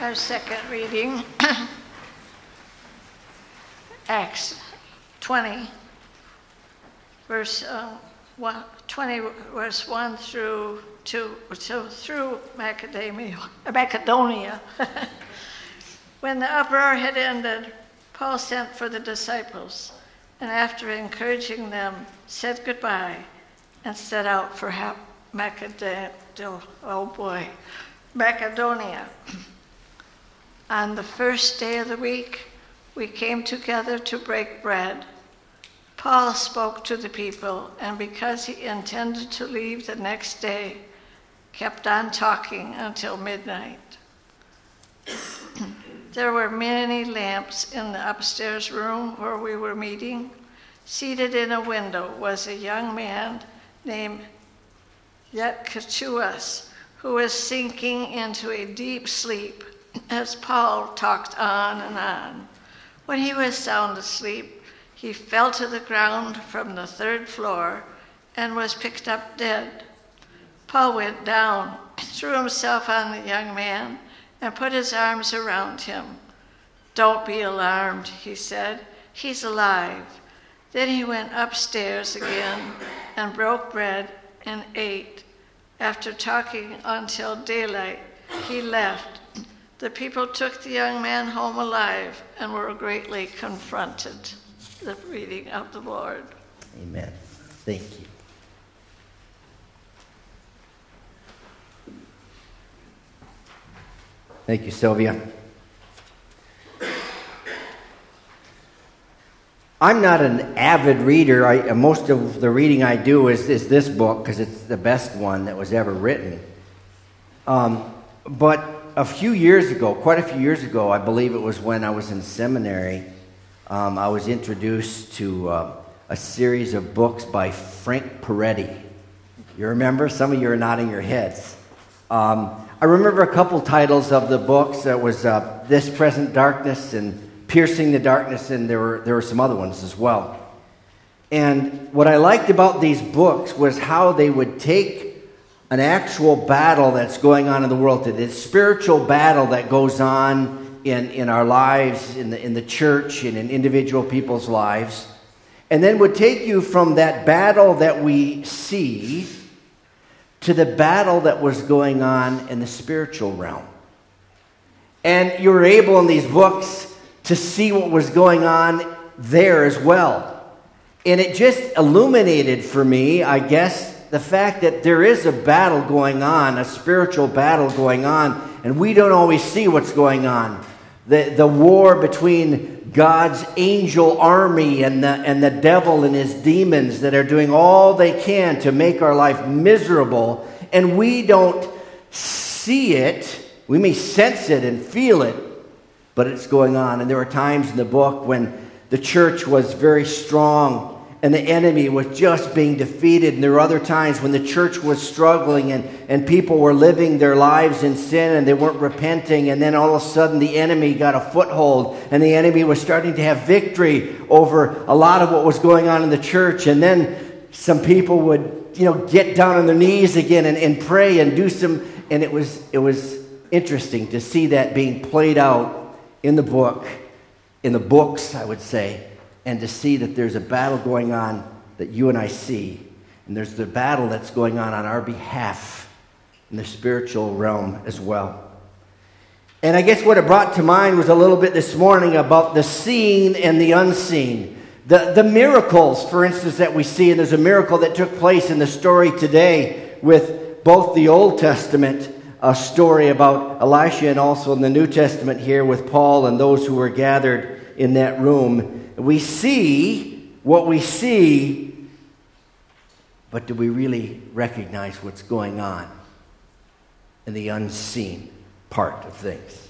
Our second reading, Acts 20, verse 1 through 2, so through Macedonia. When the uproar had ended, Paul sent for the disciples, and after encouraging them, said goodbye, and set out for Macedonia. On the first day of the week, we came together to break bread. Paul spoke to the people, and because he intended to leave the next day, kept on talking until midnight. There were many lamps in the upstairs room where we were meeting. Seated in a window was a young man named Eutychus, who was sinking into a deep sleep as Paul talked on and on. When he was sound asleep, he fell to the ground from the third floor and was picked up dead. Paul went down, threw himself on the young man, and put his arms around him. "Don't be alarmed," he said. "He's alive." Then he went upstairs again and broke bread and ate. After talking until daylight, he left. The people took the young man home alive and were greatly confronted. The reading of the Lord. Amen. Thank you. Thank you, Sylvia. I'm not an avid reader. Most of the reading I do is this book because it's the best one that was ever written. But quite a few years ago, I believe it was when I was in seminary, I was introduced to a series of books by Frank Peretti. You remember? Some of you are nodding your heads. I remember a couple titles of the books. That was This Present Darkness and Piercing the Darkness, and there were some other ones as well. And what I liked about these books was how they would take an actual battle that's going on in the world today, this spiritual battle that goes on in our lives, in the church, and in individual people's lives, and then would take you from that battle that we see to the battle that was going on in the spiritual realm. And you were able in these books to see what was going on there as well. And it just illuminated for me, I guess, the fact that there is a battle going on, a spiritual battle going on, and we don't always see what's going on. The war between God's angel army and the devil and his demons that are doing all they can to make our life miserable, and we don't see it. We may sense it and feel it, but it's going on. And there were times in the book when the church was very strong and the enemy was just being defeated. And there were other times when the church was struggling and people were living their lives in sin and they weren't repenting. And then all of a sudden the enemy got a foothold and the enemy was starting to have victory over a lot of what was going on in the church. And then some people would, get down on their knees again and pray and do some. And it was interesting to see that being played out in the books, I would say, and to see that there's a battle going on that you and I see. And there's the battle that's going on our behalf in the spiritual realm as well. And I guess what it brought to mind was a little bit this morning about the seen and the unseen. The miracles, for instance, that we see. And there's a miracle that took place in the story today with both the Old Testament a story about Elisha and also in the New Testament here with Paul and those who were gathered in that room. We see what we see, but do we really recognize what's going on in the unseen part of things?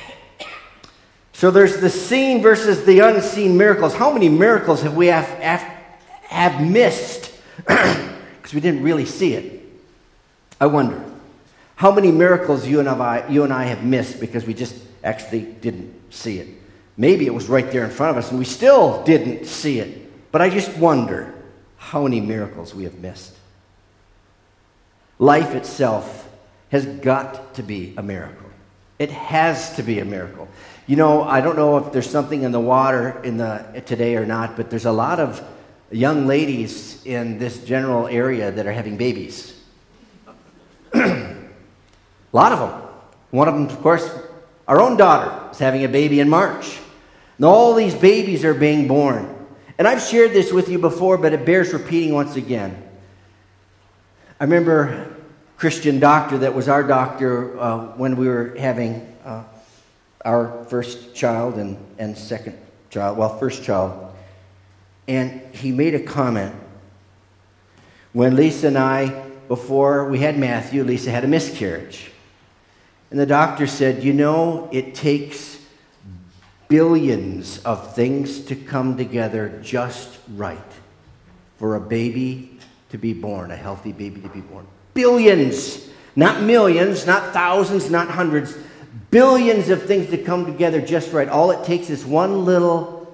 So there's the seen versus the unseen miracles. How many miracles have we have missed because we didn't really see it? I wonder. How many miracles you and I have missed because we just actually didn't see it? Maybe it was right there in front of us and we still didn't see it. But I just wonder how many miracles we have missed. Life itself has got to be a miracle. It has to be a miracle. You know, I don't know if there's something in the water today or not, but there's a lot of young ladies in this general area that are having babies. A lot of them. One of them, of course, our own daughter is having a baby in March. And all these babies are being born. And I've shared this with you before, but it bears repeating once again. I remember a Christian doctor that was our doctor when we were having our first child and second child, well, first child. And he made a comment. When Lisa and I, before we had Matthew, Lisa had a miscarriage. And the doctor said, you know, it takes billions of things to come together just right for a baby to be born, a healthy baby to be born. Billions, not millions, not thousands, not hundreds. Billions of things to come together just right. All it takes is one little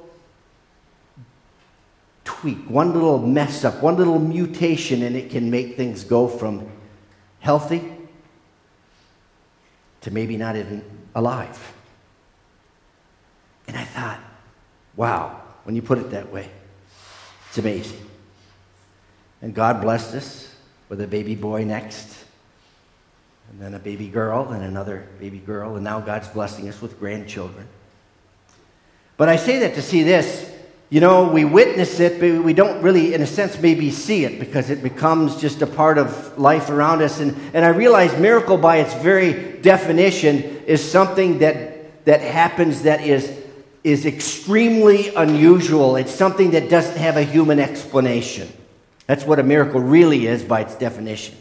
tweak, one little mess up, one little mutation, and it can make things go from healthy to maybe not even alive. And I thought, wow, when you put it that way, it's amazing. And God blessed us with a baby boy next, and then a baby girl, and another baby girl, and now God's blessing us with grandchildren. But I say that to see this. You know, we witness it, but we don't really, in a sense, maybe see it because it becomes just a part of life around us. And I realize miracle, by its very definition, is something that happens that is extremely unusual. It's something that doesn't have a human explanation. That's what a miracle really is by its definition.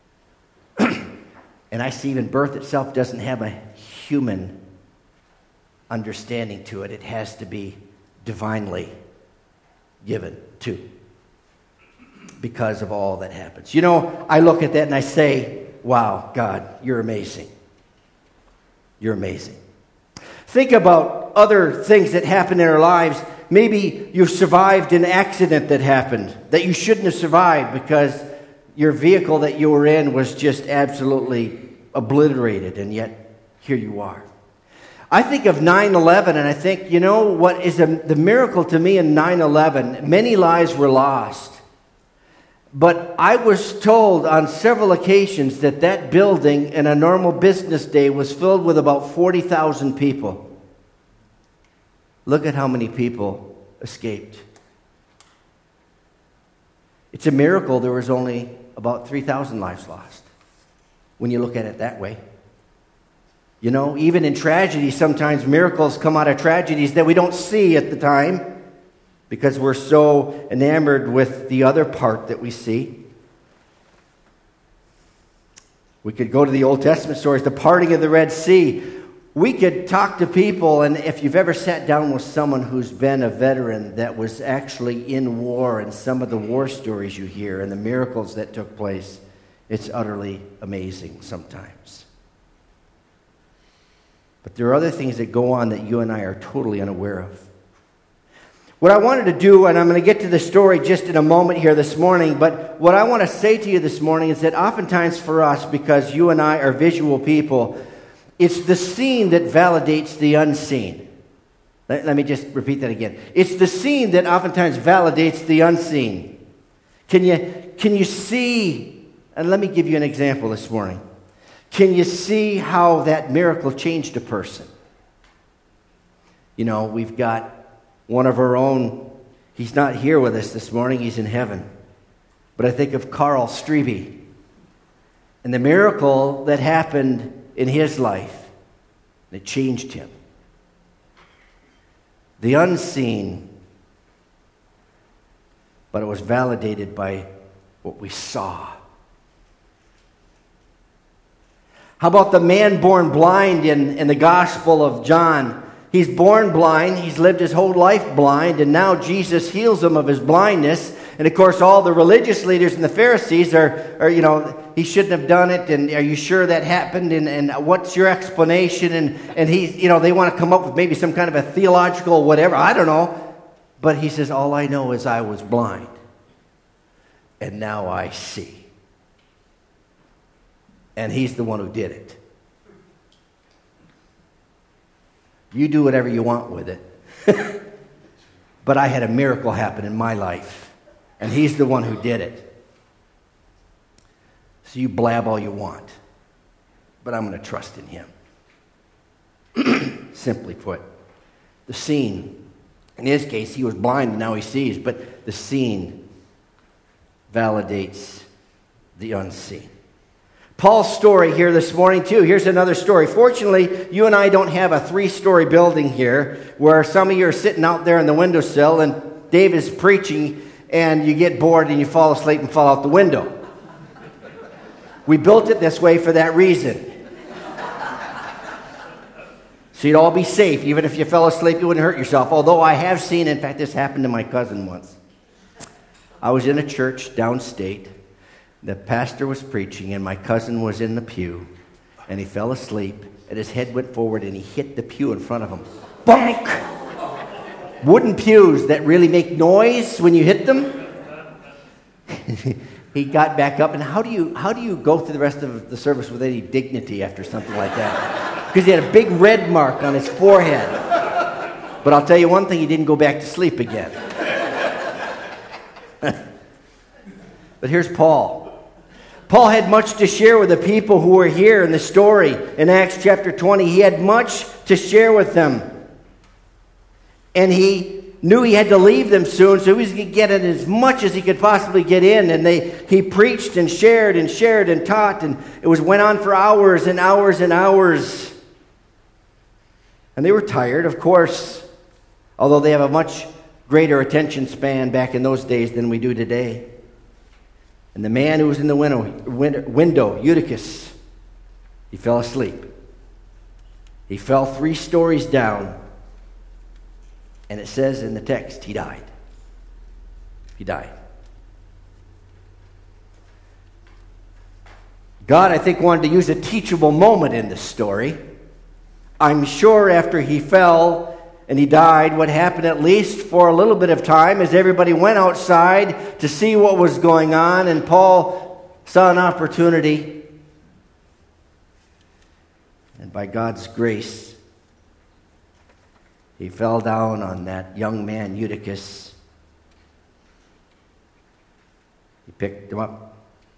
And I see even birth itself doesn't have a human understanding to it. It has to be divinely given to, because of all that happens. You know, I look at that and I say, wow, God, you're amazing. You're amazing. Think about other things that happen in our lives. Maybe you've survived an accident that happened that you shouldn't have survived because your vehicle that you were in was just absolutely obliterated, and yet here you are. I think of 9/11, and I think, you know, what is the miracle to me in 9/11? Many lives were lost. But I was told on several occasions that building in a normal business day was filled with about 40,000 people. Look at how many people escaped. It's a miracle there was only about 3,000 lives lost, when you look at it that way. You know, even in tragedy, sometimes miracles come out of tragedies that we don't see at the time because we're so enamored with the other part that we see. We could go to the Old Testament stories, the parting of the Red Sea. We could talk to people, and if you've ever sat down with someone who's been a veteran that was actually in war, and some of the war stories you hear and the miracles that took place, it's utterly amazing sometimes. But there are other things that go on that you and I are totally unaware of. What I wanted to do, and I'm going to get to the story just in a moment here this morning, but what I want to say to you this morning is that oftentimes for us, because you and I are visual people, it's the seen that validates the unseen. Let me just repeat that again. It's the seen that oftentimes validates the unseen. Can you see, and let me give you an example this morning. Can you see how that miracle changed a person? You know, we've got one of our own. He's not here with us this morning. He's in heaven. But I think of Carl Strebe and the miracle that happened in his life that changed him. The unseen, but it was validated by what we saw. How about the man born blind in the Gospel of John? He's born blind. He's lived his whole life blind. And now Jesus heals him of his blindness. And, of course, all the religious leaders and the Pharisees are you know, he shouldn't have done it. And are you sure that happened? And what's your explanation? And he, you know, they want to come up with maybe some kind of a theological whatever. I don't know. But he says, all I know is I was blind. And now I see. And he's the one who did it. You do whatever you want with it. But I had a miracle happen in my life, and he's the one who did it. So you blab all you want, but I'm going to trust in him. Simply put, the scene, in his case, he was blind and now he sees, but the scene validates the unseen. Paul's story here this morning, too. Here's another story. Fortunately, you and I don't have a 3-story building here where some of you are sitting out there on the windowsill and Dave is preaching and you get bored and you fall asleep and fall out the window. We built it this way for that reason. So you'd all be safe. Even if you fell asleep, you wouldn't hurt yourself. Although I have seen, in fact, this happened to my cousin once. I was in a church downstate. The pastor was preaching, and my cousin was in the pew, and he fell asleep, and his head went forward, and he hit the pew in front of him. Bonk! Wooden pews that really make noise when you hit them. He got back up, and how do you go through the rest of the service with any dignity after something like that? Because he had a big red mark on his forehead. But I'll tell you one thing, he didn't go back to sleep again. But here's Paul. Paul had much to share with the people who were here in the story. In Acts chapter 20, he had much to share with them. And he knew he had to leave them soon, so he was going to get in as much as he could possibly get in. And he preached and shared and taught, and it went on for hours and hours and hours. And they were tired, of course, although they have a much greater attention span back in those days than we do today. And the man who was in the window, Eutychus, he fell asleep. He fell 3 stories down. And it says in the text, he died. He died. God, I think, wanted to use a teachable moment in this story. I'm sure after he fell and he died, what happened at least for a little bit of time is everybody went outside to see what was going on, and Paul saw an opportunity. And by God's grace, he fell down on that young man, Eutychus. He picked him up.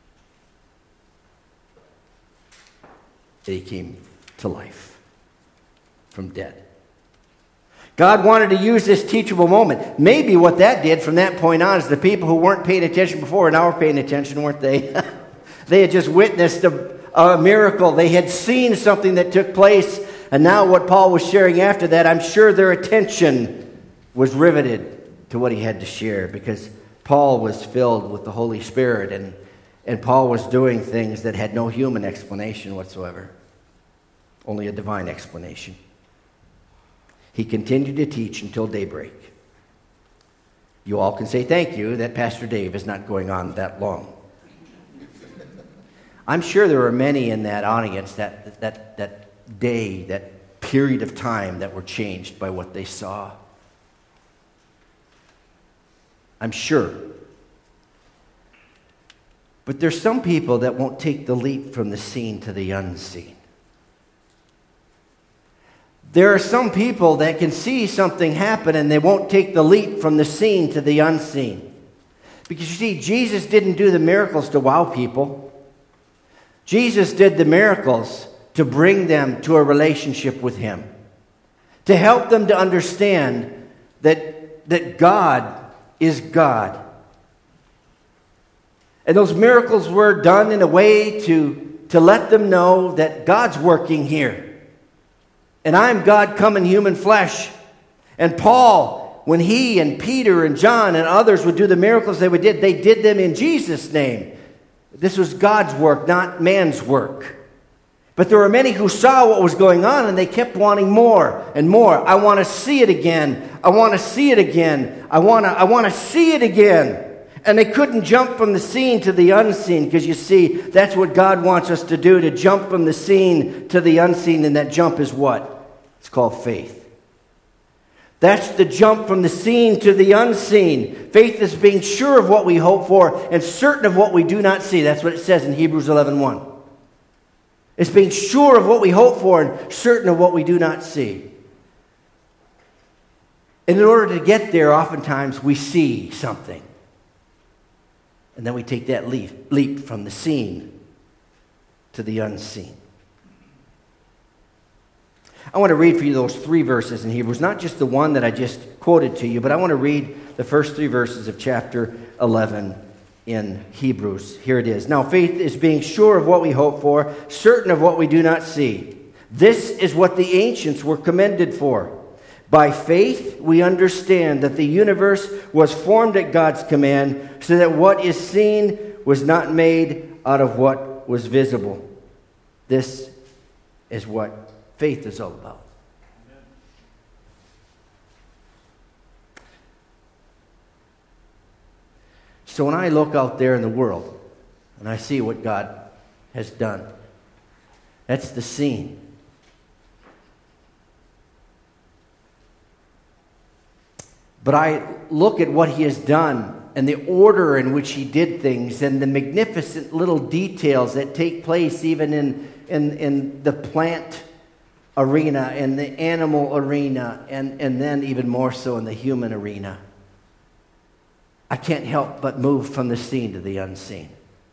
And he came to life from dead. God wanted to use this teachable moment. Maybe what that did from that point on is the people who weren't paying attention before and now were paying attention, weren't they? They had just witnessed a miracle. They had seen something that took place. And now what Paul was sharing after that, I'm sure their attention was riveted to what he had to share, because Paul was filled with the Holy Spirit, and Paul was doing things that had no human explanation whatsoever, only a divine explanation. He continued to teach until daybreak. You all can say thank you that Pastor Dave is not going on that long. I'm sure there were many in that audience that day, that period of time, that were changed by what they saw. I'm sure. But there's some people that won't take the leap from the seen to the unseen. There are some people that can see something happen and they won't take the leap from the seen to the unseen. Because you see, Jesus didn't do the miracles to wow people. Jesus did the miracles to bring them to a relationship with him, to help them to understand that God is God. And those miracles were done in a way to let them know that God's working here. And I'm God come in human flesh. And Paul, when he and Peter and John and others would do the miracles they did them in Jesus' name. This was God's work, not man's work. But there were many who saw what was going on, and they kept wanting more and more. I want to see it again. I want to see it again. I want to see it again. And they couldn't jump from the seen to the unseen, because you see, that's what God wants us to do, to jump from the seen to the unseen, and that jump is what? It's called faith. That's the jump from the seen to the unseen. Faith is being sure of what we hope for and certain of what we do not see. That's what it says in Hebrews 11:1. It's being sure of what we hope for and certain of what we do not see. And in order to get there, oftentimes we see something. And then we take that leap from the seen to the unseen. I want to read for you those 3 verses in Hebrews, not just the one that I just quoted to you, but I want to read the first 3 verses of chapter 11 in Hebrews. Here it is. Now, faith is being sure of what we hope for, certain of what we do not see. This is what the ancients were commended for. By faith, we understand that the universe was formed at God's command, so that what is seen was not made out of what was visible. This is what faith is all about. So when I look out there in the world and I see what God has done, that's the scene. But I look at what he has done and the order in which he did things and the magnificent little details that take place even in the plant arena and the animal arena and then even more so in the human arena. I can't help but move from the seen to the unseen.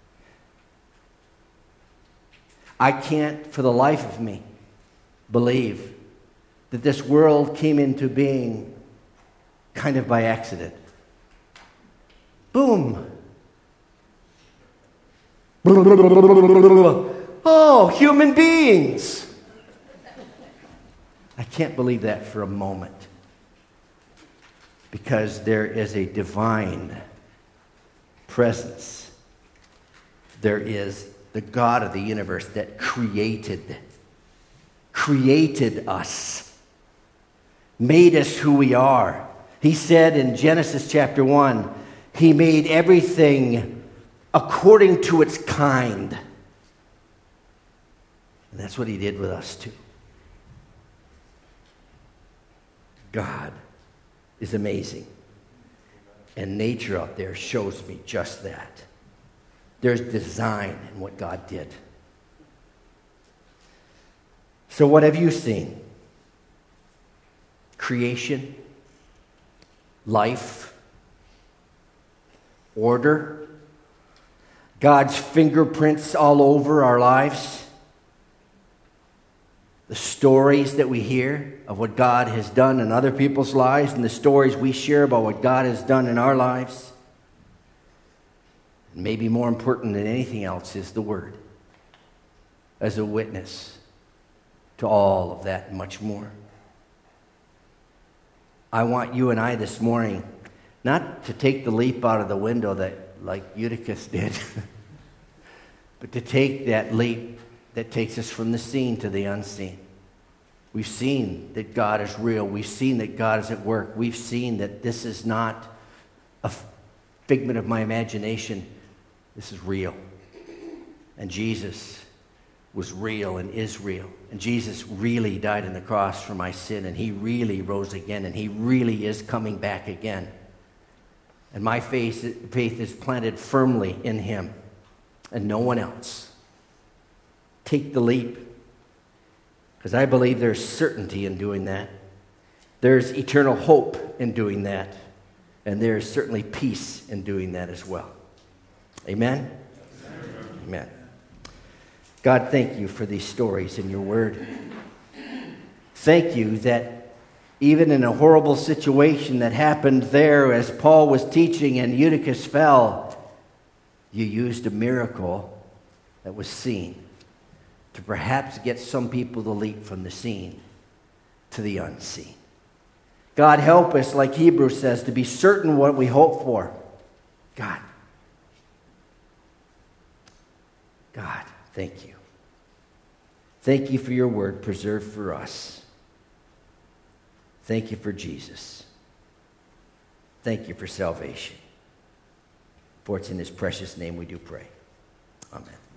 I can't for the life of me believe that this world came into being kind of by accident. Boom. Oh, human beings. I can't believe that for a moment. Because there is a divine presence. There is the God of the universe that created us, made us who we are. He said in Genesis chapter 1, he made everything according to its kind. And that's what he did with us too. God is amazing. And nature out there shows me just that. There's design in what God did. So what have you seen? Creation, life, order, God's fingerprints all over our lives, the stories that we hear of what God has done in other people's lives and the stories we share about what God has done in our lives. And maybe more important than anything else is the Word as a witness to all of that and much more. I want you and I this morning not to take the leap out of the window that like Eutychus did, but to take that leap that takes us from the seen to the unseen. We've seen that God is real. We've seen that God is at work. We've seen that this is not a figment of my imagination. This is real. And Jesus was real and is real. And Jesus really died on the cross for my sin, and he really rose again, and he really is coming back again. And my faith is planted firmly in him and no one else. Take the leap, because I believe there's certainty in doing that. There's eternal hope in doing that. And there's certainly peace in doing that as well. Amen? Amen. God, thank you for these stories in your word. Thank you that even in a horrible situation that happened there as Paul was teaching and Eutychus fell, you used a miracle that was seen to perhaps get some people to leap from the seen to the unseen. God, help us, like Hebrews says, to be certain what we hope for. God, thank you. Thank you for your word preserved for us. Thank you for Jesus. Thank you for salvation. For it's in his precious name we do pray. Amen.